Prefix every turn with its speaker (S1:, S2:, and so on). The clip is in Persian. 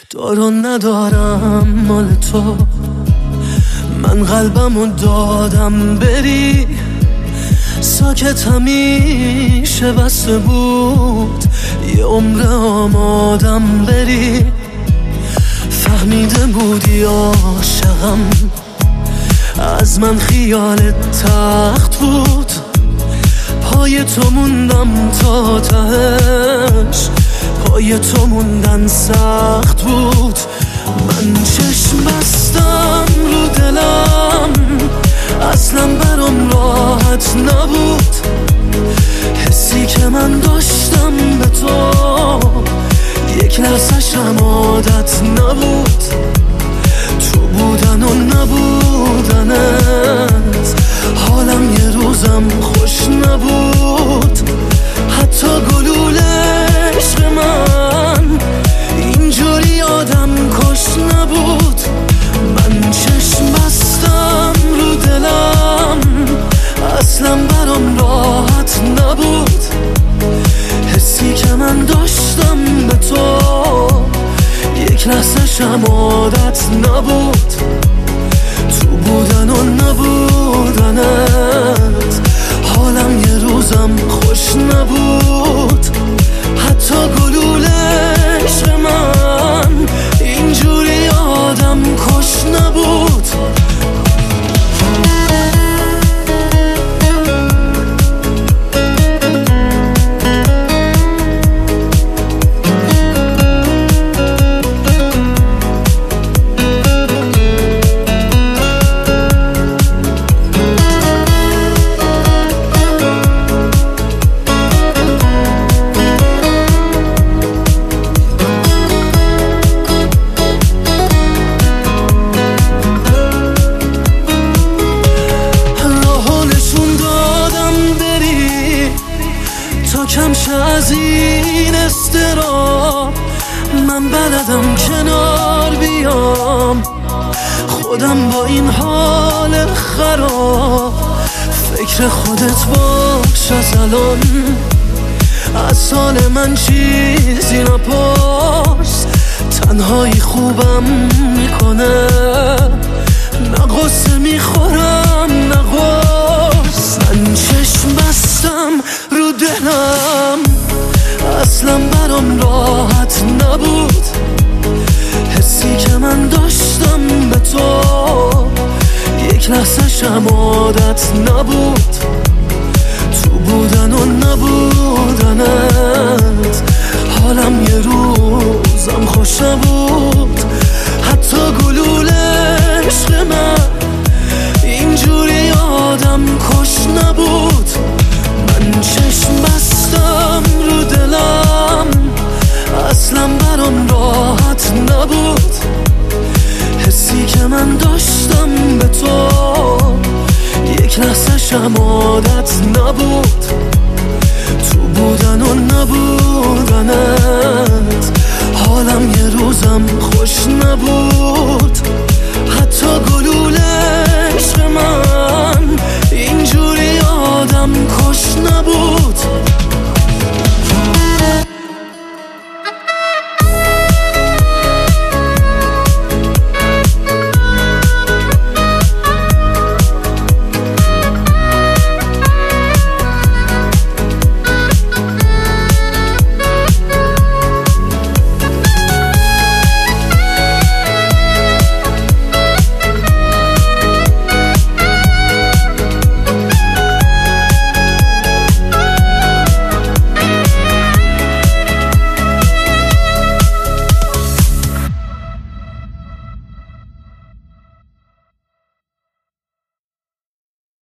S1: دارو ندارم مال تو، من قلبمو دادم بری، ساکت همیشه بسته بود، یه عمر آمادم بری. فهمیده بودی عاشقم، از من خیالت تخت بود، پای تو موندم تا تهش، پای تو موندن سخت بود. من چشم بستم رو دلم، اصلا برام راحت نبود، حسی که من داشتم به تو یک لحظه‌شم عادت نبود. تو بودن و نبودنت حالم یه روزم خوش نبود، حتی گلوله عشق من اینجوری آدم کش نبود. من چشم بستم رو دلم، اصلا برام راحت نبود، حسی که من داشتم به تو یک لحظه‌شم عادت نبود. تو بودن و نبودنت حالم یه روزم خوش نبود، حتی گلوله عشق من اینجوری آدم کش نبود. کمشه از این استرا، من بلدم کنار بیام، خودم با این حال خراب، فکر خودت باش از الان، از حال من چیزی نپرس، تنهایی خوبم میکنه، نه غصه میخورم نه غصه. من چشم بستم رو دلم، اصلا برام راحت نبود، حسی که من داشتم به تو یک لحظه‌شم عادت نبود. تو بودن و نبودنت حالم یه روزم خوش نبود، حتی گلوله عشق من اینجوری آدم کش نبود. من چشم بستم رو دلم، اصلا برام راحت نبود، حسی که من داشتم به تو یک لحظه‌شم عادت نبود. تو بودن و نبودنت حالم یه روزم خوش نبود،